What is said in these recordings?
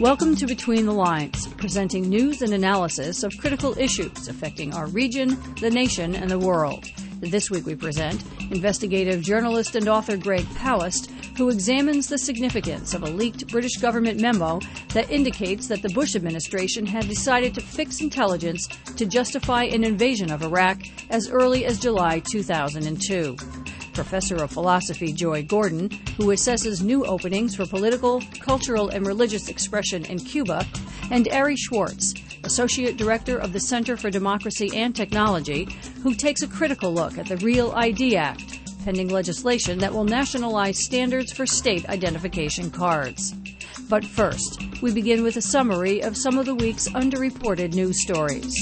Welcome to Between the Lines, presenting news and analysis of critical issues affecting our region, the nation, and the world. This week we present investigative journalist and author Greg Palast, who examines the significance of a leaked British government memo that indicates that the Bush administration had decided to fix intelligence to justify an invasion of Iraq as early as July 2002. Professor of Philosophy Joy Gordon, who assesses new openings for political, cultural, and religious expression in Cuba, and Ari Schwartz, Associate Director of the Center for Democracy and Technology, who takes a critical look at the Real ID Act, pending legislation that will nationalize standards for state identification cards. But first, we begin with a summary of some of the week's underreported news stories.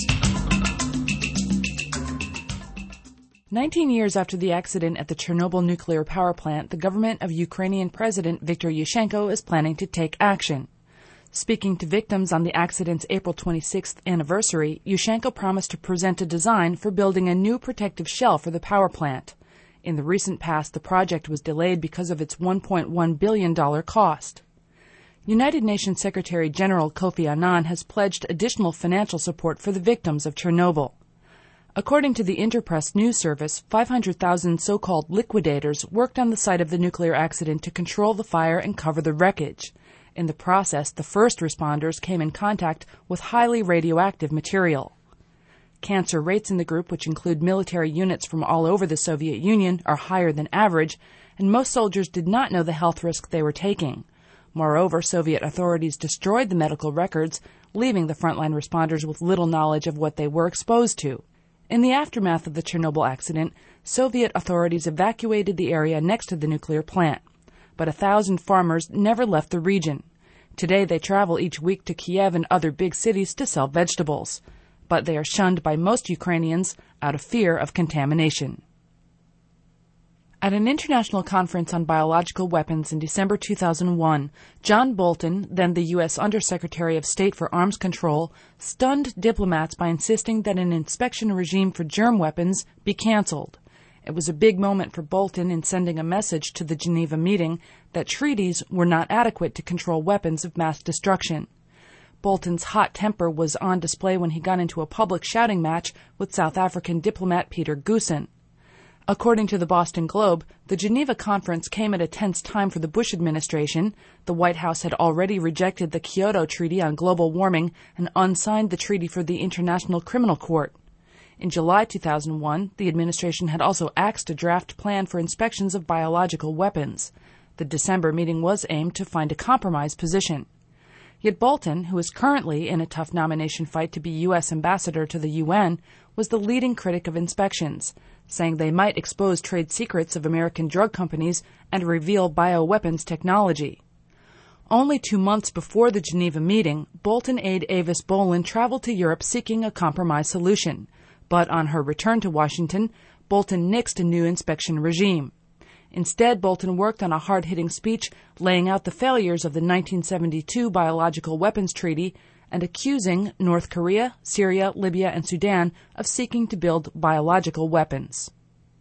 19 years after the accident at the Chernobyl nuclear power plant, the government of Ukrainian President Viktor Yushchenko is planning to take action. Speaking to victims on the accident's April 26th anniversary, Yushchenko promised to present a design for building a new protective shell for the power plant. In the recent past, the project was delayed because of its $1.1 billion cost. United Nations Secretary General Kofi Annan has pledged additional financial support for the victims of Chernobyl. According to the Interpress news service, 500,000 so-called liquidators worked on the site of the nuclear accident to control the fire and cover the wreckage. In the process, the first responders came in contact with highly radioactive material. Cancer rates in the group, which include military units from all over the Soviet Union, are higher than average, and most soldiers did not know the health risk they were taking. Moreover, Soviet authorities destroyed the medical records, leaving the frontline responders with little knowledge of what they were exposed to. In the aftermath of the Chernobyl accident, Soviet authorities evacuated the area next to the nuclear plant. But 1,000 farmers never left the region. Today they travel each week to Kiev and other big cities to sell vegetables. But they are shunned by most Ukrainians out of fear of contamination. At an international conference on biological weapons in December 2001, John Bolton, then the U.S. Undersecretary of State for Arms Control, stunned diplomats by insisting that an inspection regime for germ weapons be canceled. It was a big moment for Bolton in sending a message to the Geneva meeting that treaties were not adequate to control weapons of mass destruction. Bolton's hot temper was on display when he got into a public shouting match with South African diplomat Peter Goosen. According to the Boston Globe, the Geneva conference came at a tense time for the Bush administration. The White House had already rejected the Kyoto Treaty on global warming and unsigned the treaty for the International Criminal Court. In July 2001, the administration had also axed a draft plan for inspections of biological weapons. The December meeting was aimed to find a compromise position. Yet Bolton, who is currently in a tough nomination fight to be U.S. ambassador to the UN, was the leading critic of inspections, saying they might expose trade secrets of American drug companies and reveal bioweapons technology. Only 2 months before the Geneva meeting, Bolton aide Avis Bolin traveled to Europe seeking a compromise solution. But on her return to Washington, Bolton nixed a new inspection regime. Instead, Bolton worked on a hard-hitting speech laying out the failures of the 1972 Biological Weapons Treaty and accusing North Korea, Syria, Libya, and Sudan of seeking to build biological weapons.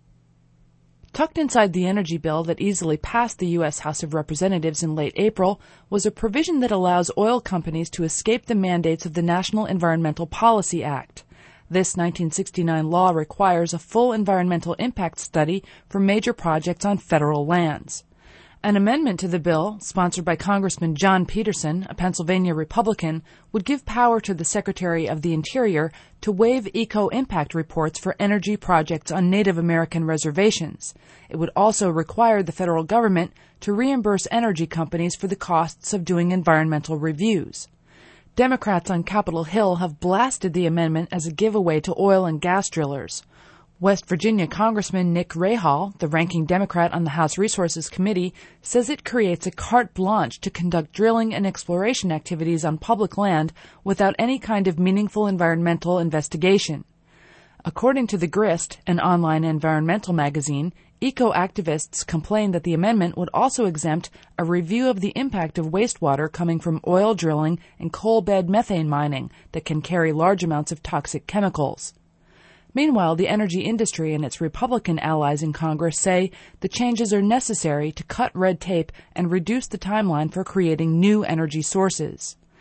Tucked inside the energy bill that easily passed the U.S. House of Representatives in late April was a provision that allows oil companies to escape the mandates of the National Environmental Policy Act. This 1969 law requires a full environmental impact study for major projects on federal lands. An amendment to the bill, sponsored by Congressman John Peterson, a Pennsylvania Republican, would give power to the Secretary of the Interior to waive eco-impact reports for energy projects on Native American reservations. It would also require the federal government to reimburse energy companies for the costs of doing environmental reviews. Democrats on Capitol Hill have blasted the amendment as a giveaway to oil and gas drillers. West Virginia Congressman Nick Rahall, the ranking Democrat on the House Resources Committee, says it creates a carte blanche to conduct drilling and exploration activities on public land without any kind of meaningful environmental investigation. According to The Grist, an online environmental magazine, eco-activists complain that the amendment would also exempt a review of the impact of wastewater coming from oil drilling and coal bed methane mining that can carry large amounts of toxic chemicals. Meanwhile, the energy industry and its Republican allies in Congress say the changes are necessary to cut red tape and reduce the timeline for creating new energy sources.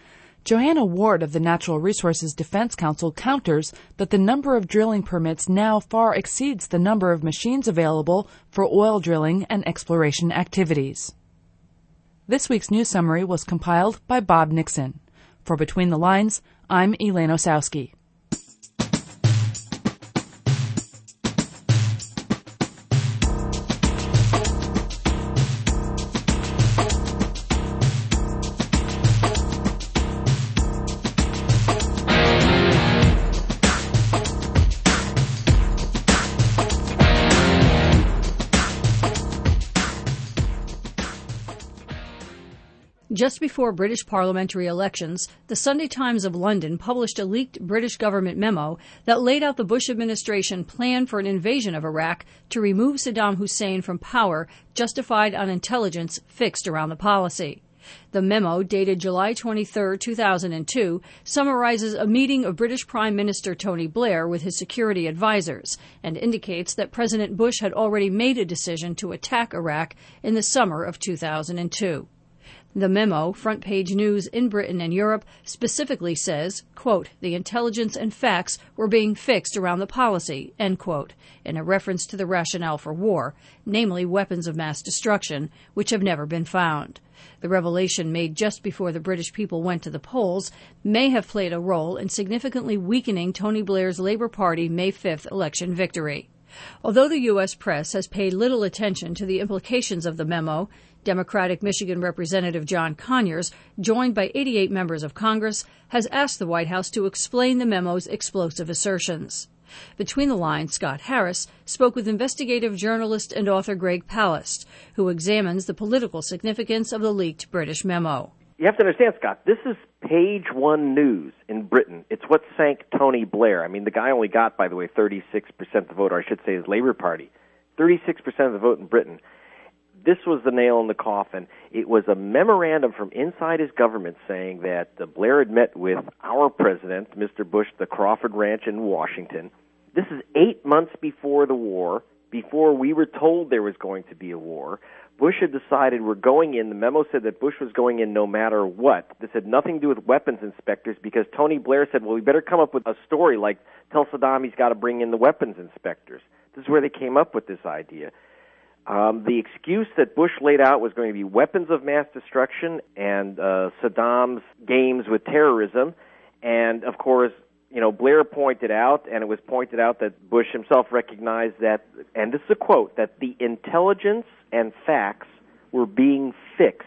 Johanna Ward of the Natural Resources Defense Council counters that the number of drilling permits now far exceeds the number of machines available for oil drilling and exploration activities. This week's news summary was compiled by Bob Nixon. For Between the Lines, I'm Elaine Osowski. Just before British parliamentary elections, the Sunday Times of London published a leaked British government memo that laid out the Bush administration plan for an invasion of Iraq to remove Saddam Hussein from power, justified on intelligence fixed around the policy. The memo, dated July 23, 2002, summarizes a meeting of British Prime Minister Tony Blair with his security advisors and indicates that President Bush had already made a decision to attack Iraq in the summer of 2002. The memo, front page news in Britain and Europe, specifically says, quote, the intelligence and facts were being fixed around the policy, end quote, in a reference to the rationale for war, namely weapons of mass destruction, which have never been found. The revelation made just before the British people went to the polls may have played a role in significantly weakening Tony Blair's Labour Party May 5th election victory. Although the U.S. press has paid little attention to the implications of the memo, Democratic Michigan Representative John Conyers, joined by 88 members of Congress, has asked the White House to explain the memo's explosive assertions. Between the Lines, Scott Harris spoke with investigative journalist and author Greg Palast, who examines the political significance of the leaked British memo. You have to understand, Scott, this is page one news in Britain. It's what sank Tony Blair. I mean, the guy only got, by the way, 36% of the vote, or I should say his Labour Party. 36% of the vote in Britain. This was the nail in the coffin. It was a memorandum from inside his government saying that Blair had met with our president, Mr. Bush, at the Crawford Ranch in Washington. This is 8 months before the war, before we were told there was going to be a war. Bush had decided we're going in. The memo said that Bush was going in no matter what. This had nothing to do with weapons inspectors because Tony Blair said, well, we better come up with a story like tell Saddam he's got to bring in the weapons inspectors. This is where they came up with this idea. The excuse that Bush laid out was going to be weapons of mass destruction and Saddam's games with terrorism. And, of course, you know, Blair pointed out, and it was pointed out that Bush himself recognized that, and this is a quote, that the intelligence and facts were being fixed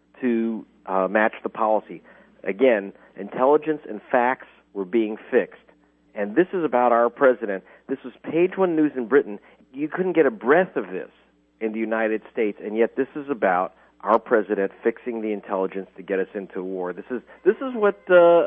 to match the policy. Again, intelligence and facts were being fixed. And this is about our president. This was page one news in Britain. You couldn't get a breath of this in the United States, and yet this is about our president fixing the intelligence to get us into a war. This is what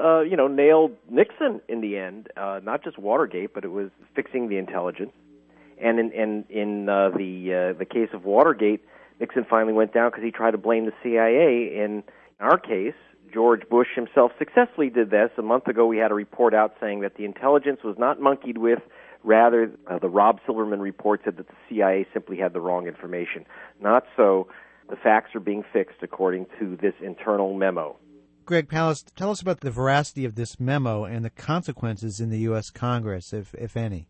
nailed Nixon in the end. Not just Watergate, but it was fixing the intelligence. And in the case of Watergate, Nixon finally went down because he tried to blame the CIA. In our case, George Bush himself successfully did this. A month ago, we had a report out saying that the intelligence was not monkeyed with. Rather, the Rob Silverman report said that the CIA simply had the wrong information. Not so. The facts are being fixed according to this internal memo. Greg Palast, tell us about the veracity of this memo and the consequences in the U.S. Congress, if any.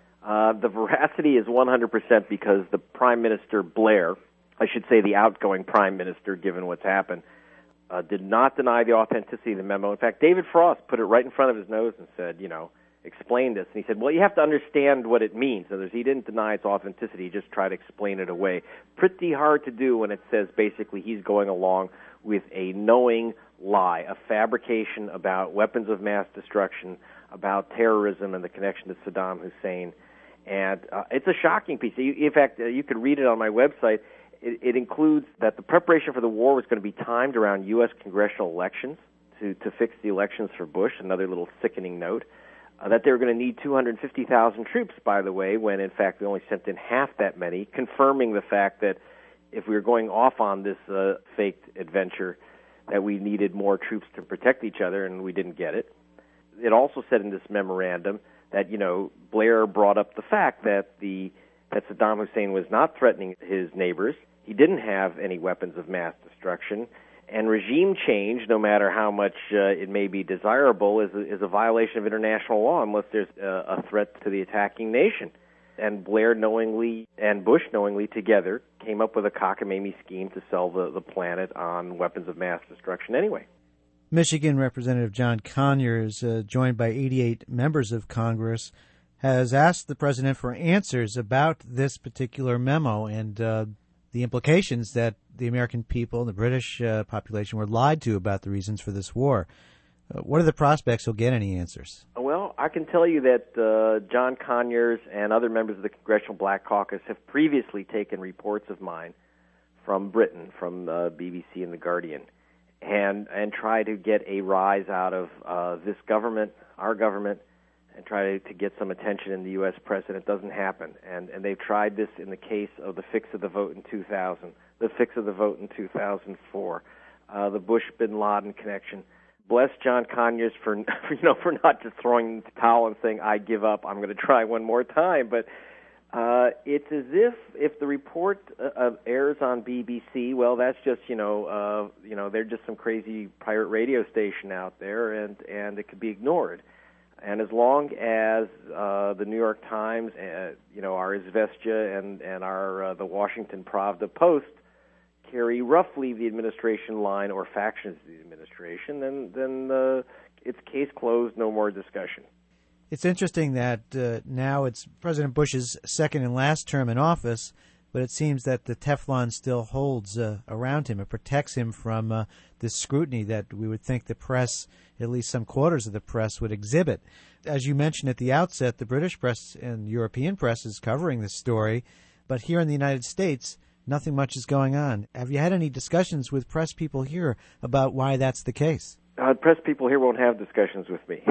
The veracity is 100% because the Prime Minister Blair, I should say the outgoing Prime Minister, given what's happened, did not deny the authenticity of the memo. In fact, David Frost put it right in front of his nose and said, explain this. And he said, well, you have to understand what it means. In other words, he didn't deny its authenticity. He just tried to explain it away. Pretty hard to do when it says basically he's going along with a knowing lie, a fabrication about weapons of mass destruction, about terrorism and the connection to Saddam Hussein. And it's a shocking piece. In fact, you could read it on my website. It includes that the preparation for the war was going to be timed around U.S. congressional elections to fix the elections for Bush, another little sickening note. That they were going to need 250,000 troops, by the way, when in fact we only sent in half that many, confirming the fact that if we were going off on this faked adventure, that we needed more troops to protect each other, and we didn't get it. It also said in this memorandum that, Blair brought up the fact that Saddam Hussein was not threatening his neighbors. He didn't have any weapons of mass destruction, And regime change, no matter how much it may be desirable, is a violation of international law unless there's a threat to the attacking nation. And Blair knowingly and Bush knowingly together came up with a cockamamie scheme to sell the planet on weapons of mass destruction anyway. Michigan Representative John Conyers, joined by 88 members of Congress, has asked the president for answers about this particular memo and the implications that the American people, the British population, were lied to about the reasons for this war. What are the prospects he'll get any answers? Well, I can tell you that John Conyers and other members of the Congressional Black Caucus have previously taken reports of mine from Britain, from BBC and The Guardian, and try to get a rise out of this government, our government, and try to get some attention in the U.S. press, and it doesn't happen. And they've tried this in the case of the fix of the vote in 2000, the fix of the vote in 2004, the Bush-Bin Laden connection. Bless John Conyers for not just throwing the towel and saying, I give up, I'm going to try one more time. But it's as if the report airs on BBC, well, that's just, they're just some crazy pirate radio station out there, and it could be ignored. And as long as the New York Times, our Izvestia and our the Washington Pravda Post carry roughly the administration line or factions of the administration, then it's case closed, no more discussion. It's interesting that now it's President Bush's second and last term in office, but it seems that the Teflon still holds around him. It protects him from this scrutiny that we would think the press, at least some quarters of the press, would exhibit. As you mentioned at the outset, the British press and European press is covering this story, but here in the United States, nothing much is going on. Have you had any discussions with press people here about why that's the case? Press people here won't have discussions with me.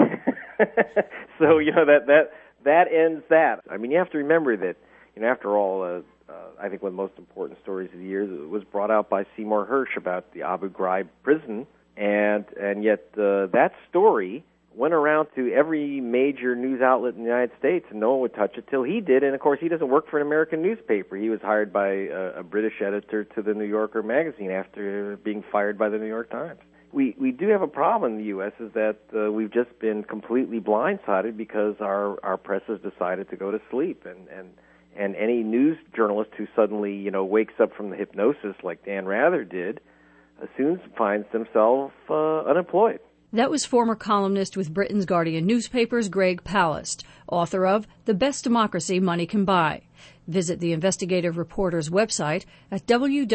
So, that ends that. I mean, you have to remember that, after all, I think one of the most important stories of the year was brought out by Seymour Hersh about the Abu Ghraib prison, and yet that story went around to every major news outlet in the United States, and no one would touch it till he did. And, of course, he doesn't work for an American newspaper. He was hired by a British editor to the New Yorker magazine after being fired by the New York Times. We do have a problem in the U.S. is that we've just been completely blindsided because our press has decided to go to sleep. And any news journalist who suddenly, wakes up from the hypnosis like Dan Rather did, soon finds themselves unemployed. That was former columnist with Britain's Guardian newspapers, Greg Palast, author of The Best Democracy Money Can Buy. Visit the investigative reporter's website at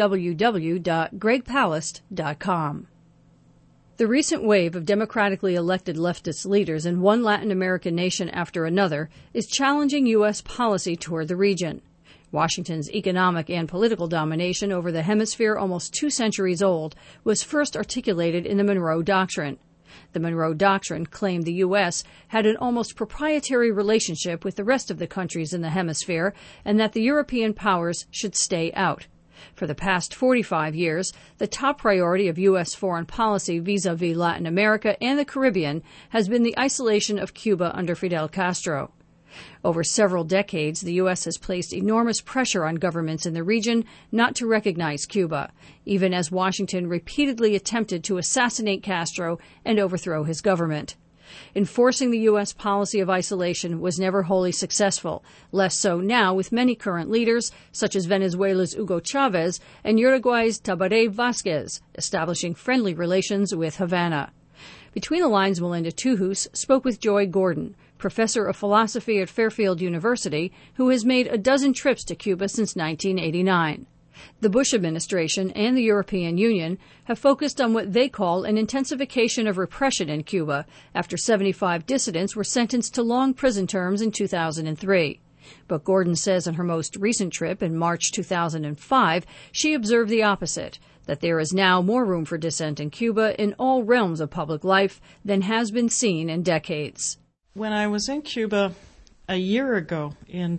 www.gregpalast.com. The recent wave of democratically elected leftist leaders in one Latin American nation after another is challenging U.S. policy toward the region. Washington's economic and political domination over the hemisphere, almost 2 centuries old, was first articulated in the Monroe Doctrine. The Monroe Doctrine claimed the U.S. had an almost proprietary relationship with the rest of the countries in the hemisphere and that the European powers should stay out. For the past 45 years, the top priority of U.S. foreign policy vis-a-vis Latin America and the Caribbean has been the isolation of Cuba under Fidel Castro. Over several decades, the U.S. has placed enormous pressure on governments in the region not to recognize Cuba, even as Washington repeatedly attempted to assassinate Castro and overthrow his government. Enforcing the U.S. policy of isolation was never wholly successful, less so now with many current leaders, such as Venezuela's Hugo Chavez and Uruguay's Tabaré Vázquez, establishing friendly relations with Havana. Between the Lines, Melinda Tuhus spoke with Joy Gordon, professor of philosophy at Fairfield University, who has made a dozen trips to Cuba since 1989. The Bush administration and the European Union have focused on what they call an intensification of repression in Cuba after 75 dissidents were sentenced to long prison terms in 2003. But Gordon says in her most recent trip in March 2005, she observed the opposite, that there is now more room for dissent in Cuba in all realms of public life than has been seen in decades. When I was in Cuba a year ago, in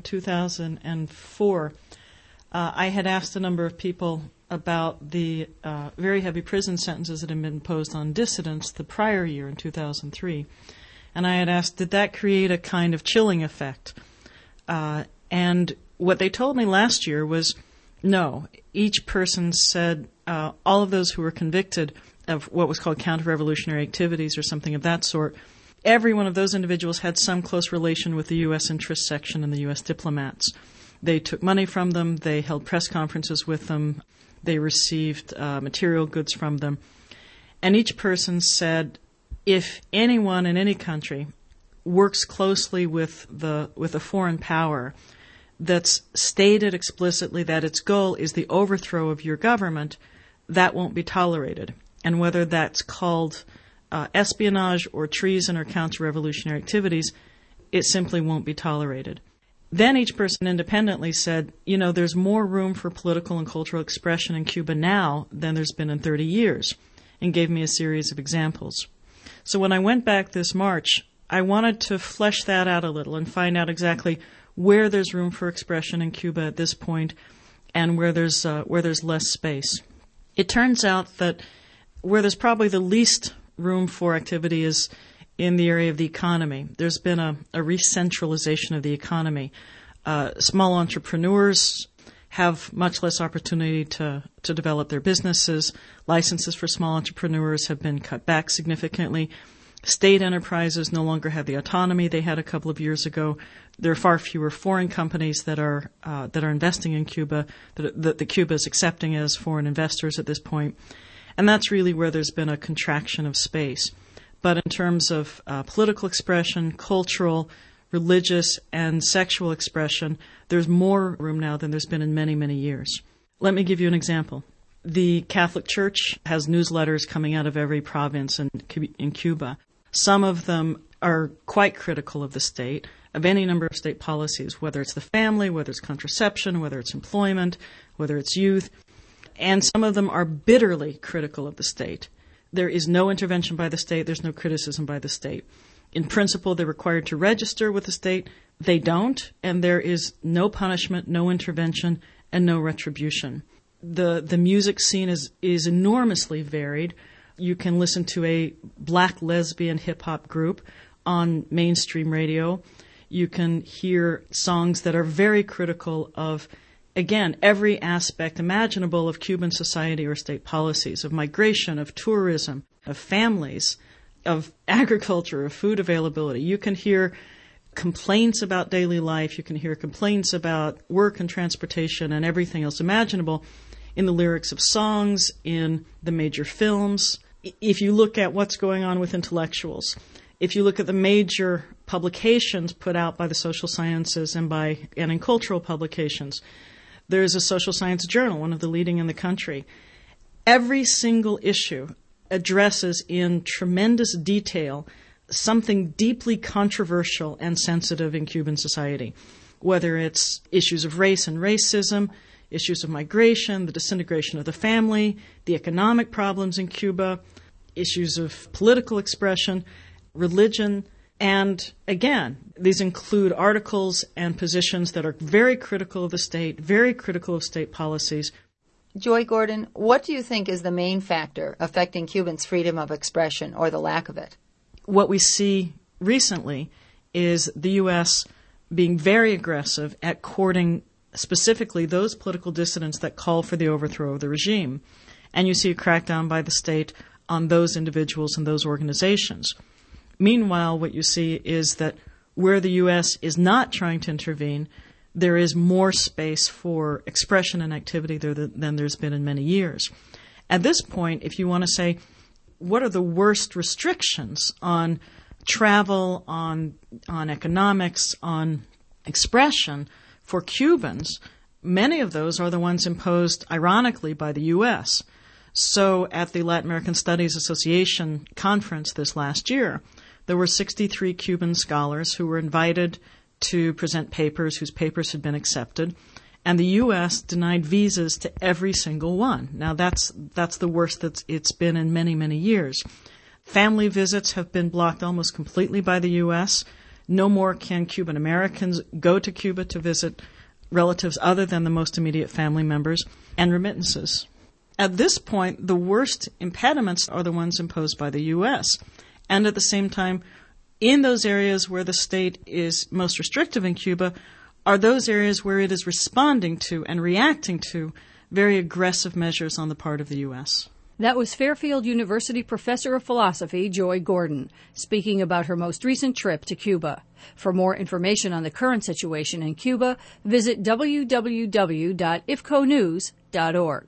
2004, I had asked a number of people about the very heavy prison sentences that had been imposed on dissidents the prior year in 2003. And I had asked, did that create a kind of chilling effect? And what they told me last year was, no. Each person said all of those who were convicted of what was called counter-revolutionary activities or something of that sort, every one of those individuals had some close relation with the U.S. interest section and the U.S. diplomats. They took money from them. They held press conferences with them. They received material goods from them. And each person said, if anyone in any country works closely with a foreign power that's stated explicitly that its goal is the overthrow of your government, that won't be tolerated. And whether that's called espionage or treason or counter-revolutionary activities, it simply won't be tolerated. Then each person independently said, there's more room for political and cultural expression in Cuba now than there's been in 30 years, and gave me a series of examples. So when I went back this March, I wanted to flesh that out a little and find out exactly where there's room for expression in Cuba at this point and where there's less space. It turns out that where there's probably the least room for activity is in the area of the economy. There's been a re-centralization of the economy. Small entrepreneurs have much less opportunity to develop their businesses. Licenses for small entrepreneurs have been cut back significantly. State enterprises no longer have the autonomy they had a couple of years ago. There are far fewer foreign companies that are investing in Cuba, that Cuba is accepting as foreign investors at this point. And that's really where there's been a contraction of space. But in terms of political expression, cultural, religious, and sexual expression, there's more room now than there's been in many, many years. Let me give you an example. The Catholic Church has newsletters coming out of every province in Cuba. Some of them are quite critical of the state, of any number of state policies, whether it's the family, whether it's contraception, whether it's employment, whether it's youth. And some of them are bitterly critical of the state. There is no intervention by the state. There's no criticism by the state. In principle, they're required to register with the state. They don't, and there is no punishment, no intervention, and no retribution. The music scene is enormously varied. You can listen to a black lesbian hip-hop group on mainstream radio. You can hear songs that are very critical of, again, every aspect imaginable of Cuban society or state policies, of migration, of tourism, of families, of agriculture, of food availability. You can hear complaints about daily life. You can hear complaints about work and transportation and everything else imaginable in the lyrics of songs, in the major films. If you look at what's going on with intellectuals, if you look at the major publications put out by the social sciences and in cultural publications, there's a social science journal, one of the leading in the country. Every single issue addresses in tremendous detail something deeply controversial and sensitive in Cuban society, whether it's issues of race and racism, issues of migration, the disintegration of the family, the economic problems in Cuba, issues of political expression, religion, and again, these include articles and positions that are very critical of the state, very critical of state policies. Joy Gordon, what do you think is the main factor affecting Cubans' freedom of expression or the lack of it? What we see recently is the U.S. being very aggressive at courting specifically those political dissidents that call for the overthrow of the regime. And you see a crackdown by the state on those individuals and those organizations. Meanwhile, what you see is that where the U.S. is not trying to intervene, there is more space for expression and activity there than there's been in many years. At this point, if you want to say, what are the worst restrictions on travel, on economics, on expression for Cubans, many of those are the ones imposed, ironically, by the U.S. So at the Latin American Studies Association conference this last year, there were 63 Cuban scholars who were invited to present papers whose papers had been accepted, and the U.S. denied visas to every single one. Now, that's the worst that it's been in many, many years. Family visits have been blocked almost completely by the U.S. No more can Cuban Americans go to Cuba to visit relatives other than the most immediate family members, and remittances. At this point, the worst impediments are the ones imposed by the U.S., and at the same time, in those areas where the state is most restrictive in Cuba are those areas where it is responding to and reacting to very aggressive measures on the part of the U.S. That was Fairfield University professor of philosophy Joy Gordon speaking about her most recent trip to Cuba. For more information on the current situation in Cuba, visit www.ifconews.org.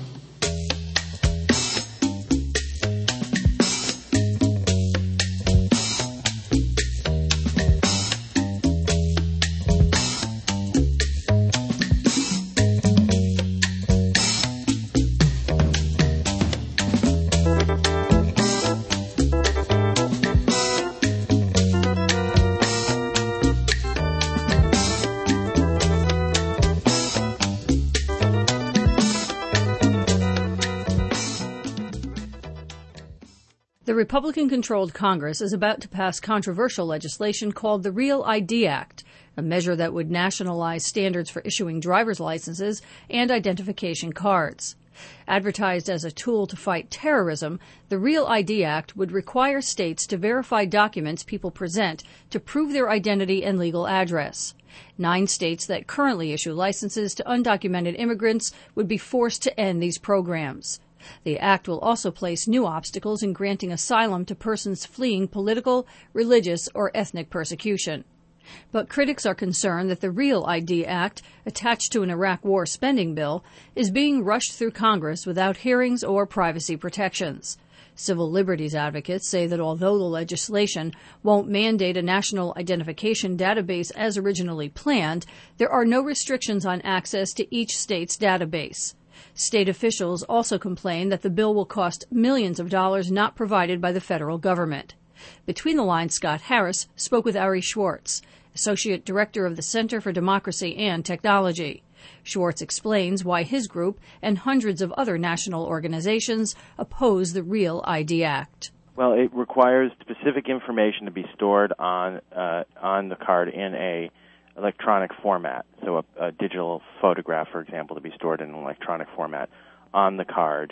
The Republican-controlled Congress is about to pass controversial legislation called the Real ID Act, a measure that would nationalize standards for issuing driver's licenses and identification cards. Advertised as a tool to fight terrorism, the Real ID Act would require states to verify documents people present to prove their identity and legal address. 9 states that currently issue licenses to undocumented immigrants would be forced to end these programs. The act will also place new obstacles in granting asylum to persons fleeing political, religious, or ethnic persecution. But critics are concerned that the Real ID Act, attached to an Iraq War spending bill, is being rushed through Congress without hearings or privacy protections. Civil liberties advocates say that although the legislation won't mandate a national identification database as originally planned, there are no restrictions on access to each state's database. State officials also complain that the bill will cost millions of dollars not provided by the federal government. Between the Lines, Scott Harris spoke with Ari Schwartz, Associate Director of the Center for Democracy and Technology. Schwartz explains why his group and hundreds of other national organizations oppose the Real ID Act. Well, it requires specific information to be stored on the card in a electronic format, so a digital photograph, for example, to be stored in an electronic format on the card,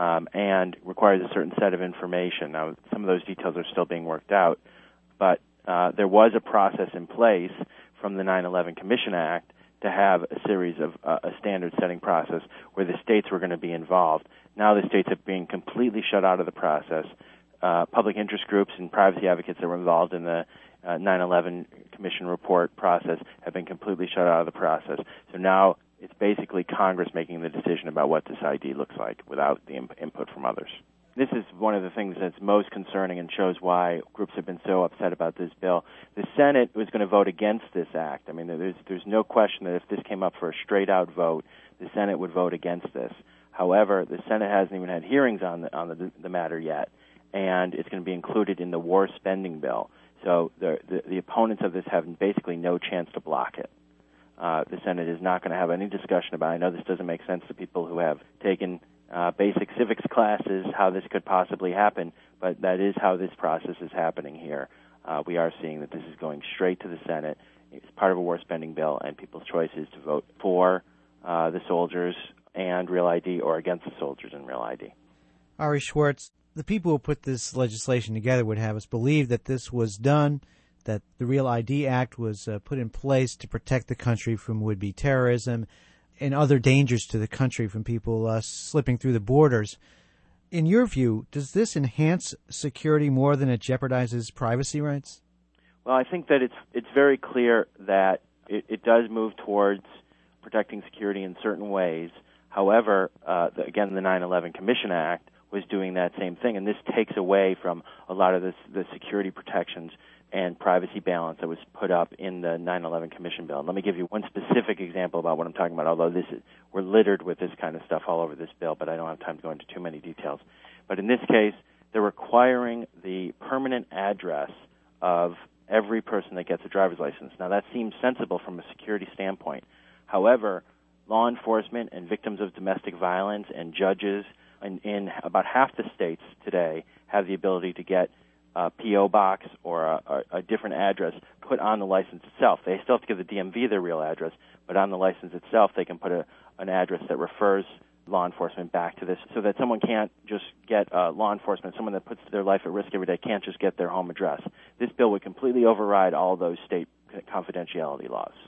and requires a certain set of information. Now, some of those details are still being worked out, but there was a process in place from the 9/11 Commission Act to have a series of a standard-setting process where the states were going to be involved. Now the states have been completely shut out of the process. Public interest groups and privacy advocates that were involved in the 9/11 Commission report process have been completely shut out of the process. So now it's basically Congress making the decision about what this ID looks like without the input from others. This is one of the things that's most concerning and shows why groups have been so upset about this bill. The Senate was going to vote against this act. I mean, there's no question that if this came up for a straight-out vote, the Senate would vote against this. However, the Senate hasn't even had hearings on the matter yet, and it's going to be included in the war spending bill. So the opponents of this have basically no chance to block it. The Senate is not going to have any discussion about it. I know this doesn't make sense to people who have taken basic civics classes, how this could possibly happen, but that is how this process is happening here. We are seeing that this is going straight to the Senate. It's part of a war spending bill, and people's choice is to vote for the soldiers and Real ID or against the soldiers and Real ID. Ari Schwartz, the people who put this legislation together would have us believe that this was done, that the Real ID Act was put in place to protect the country from would-be terrorism and other dangers to the country from people slipping through the borders. In your view, does this enhance security more than it jeopardizes privacy rights? Well, I think that it's very clear that it does move towards protecting security in certain ways. However, again, the 9/11 Commission Act was doing that same thing, and this takes away from a lot of the security protections and privacy balance that was put up in the 9/11 Commission bill. And let me give you one specific example about what I'm talking about, although we're littered with this kind of stuff all over this bill, but I don't have time to go into too many details. But in this case, they're requiring the permanent address of every person that gets a driver's license. Now, that seems sensible from a security standpoint. However, law enforcement and victims of domestic violence and judges in about half the states today have the ability to get a P.O. box or a different address put on the license itself. They still have to give the DMV their real address, but on the license itself they can put an address that refers law enforcement back to this so that someone can't just get law enforcement, someone that puts their life at risk every day can't just get their home address. This bill would completely override all those state confidentiality laws.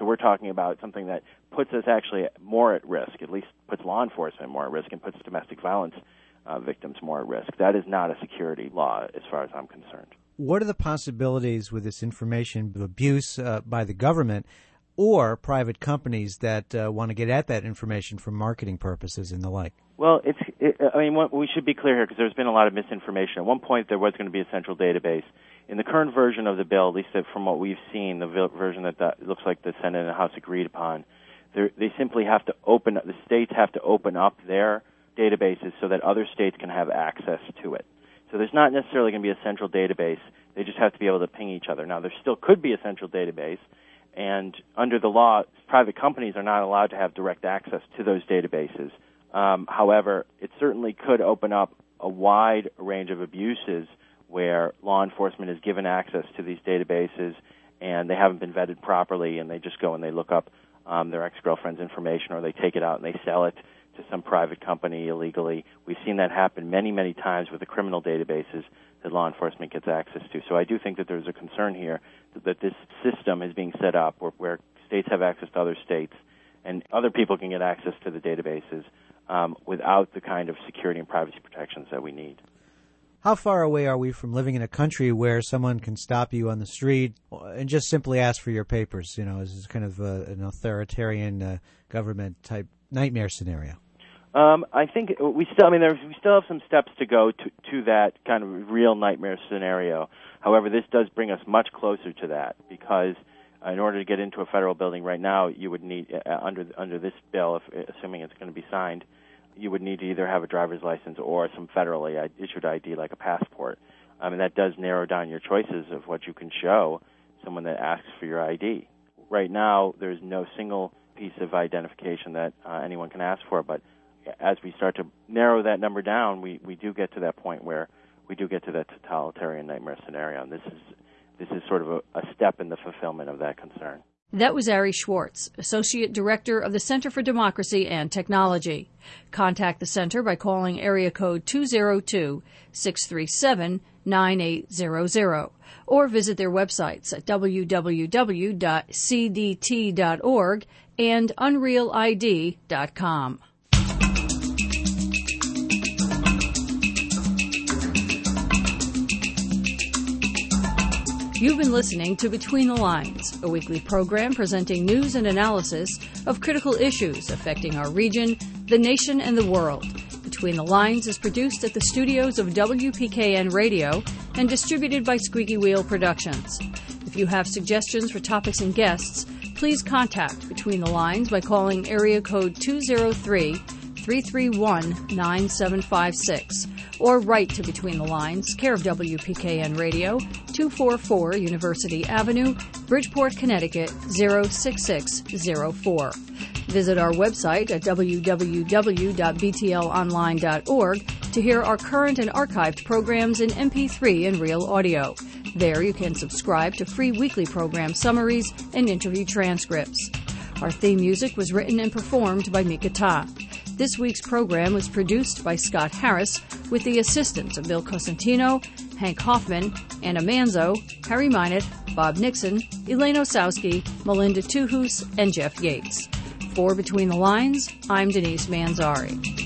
So we're talking about something that puts us actually more at risk, at least puts law enforcement more at risk and puts domestic violence victims more at risk. That is not a security law as far as I'm concerned. What are the possibilities with this information of abuse by the government or private companies that want to get at that information for marketing purposes and the like? Well, we should be clear here because there's been a lot of misinformation. At one point, there was going to be a central database. In the current version of the bill, at least from what we've seen, the version that looks like the Senate and the House agreed upon, they simply have to the states have to open up their databases so that other states can have access to it. So there's not necessarily going to be a central database. They just have to be able to ping each other. Now, there still could be a central database, and under the law, private companies are not allowed to have direct access to those databases. However, it certainly could open up a wide range of abuses where law enforcement is given access to these databases and they haven't been vetted properly, and they just go and they look up their ex-girlfriend's information, or they take it out and they sell it to some private company illegally. We've seen that happen many, many times with the criminal databases that law enforcement gets access to. So I do think that there's a concern here that this system is being set up where states have access to other states and other people can get access to the databases without the kind of security and privacy protections that we need. How far away are we from living in a country where someone can stop you on the street and just simply ask for your papers? You know, this is kind of an authoritarian government-type nightmare scenario. I think we still have some steps to go to that kind of real nightmare scenario. However, this does bring us much closer to that because in order to get into a federal building right now, you would need, under this bill, assuming it's going to be signed, you would need to either have a driver's license or some federally issued ID like a passport. And that does narrow down your choices of what you can show someone that asks for your ID. Right now, there's no single piece of identification that anyone can ask for, but as we start to narrow that number down, we do get to that point where we do get to that totalitarian nightmare scenario. And this is sort of a step in the fulfillment of that concern. That was Ari Schwartz, Associate Director of the Center for Democracy and Technology. Contact the center by calling area code 202-637-9800 or visit their websites at www.cdt.org and unrealid.com. You've been listening to Between the Lines, a weekly program presenting news and analysis of critical issues affecting our region, the nation, and the world. Between the Lines is produced at the studios of WPKN Radio and distributed by Squeaky Wheel Productions. If you have suggestions for topics and guests, please contact Between the Lines by calling area code 203-331-9756 or write to Between the Lines, care of WPKN Radio, 244 University Avenue, Bridgeport, Connecticut, 06604. Visit our website at www.btlonline.org to hear our current and archived programs in MP3 and real audio. There you can subscribe to free weekly program summaries and interview transcripts. Our theme music was written and performed by Mika Ta. This week's program was produced by Scott Harris with the assistance of Bill Cosentino, Hank Hoffman, Anna Manzo, Harry Minott, Bob Nixon, Elaine Osowski, Melinda Tuhus, and Jeff Yates. For Between the Lines, I'm Denise Manzari.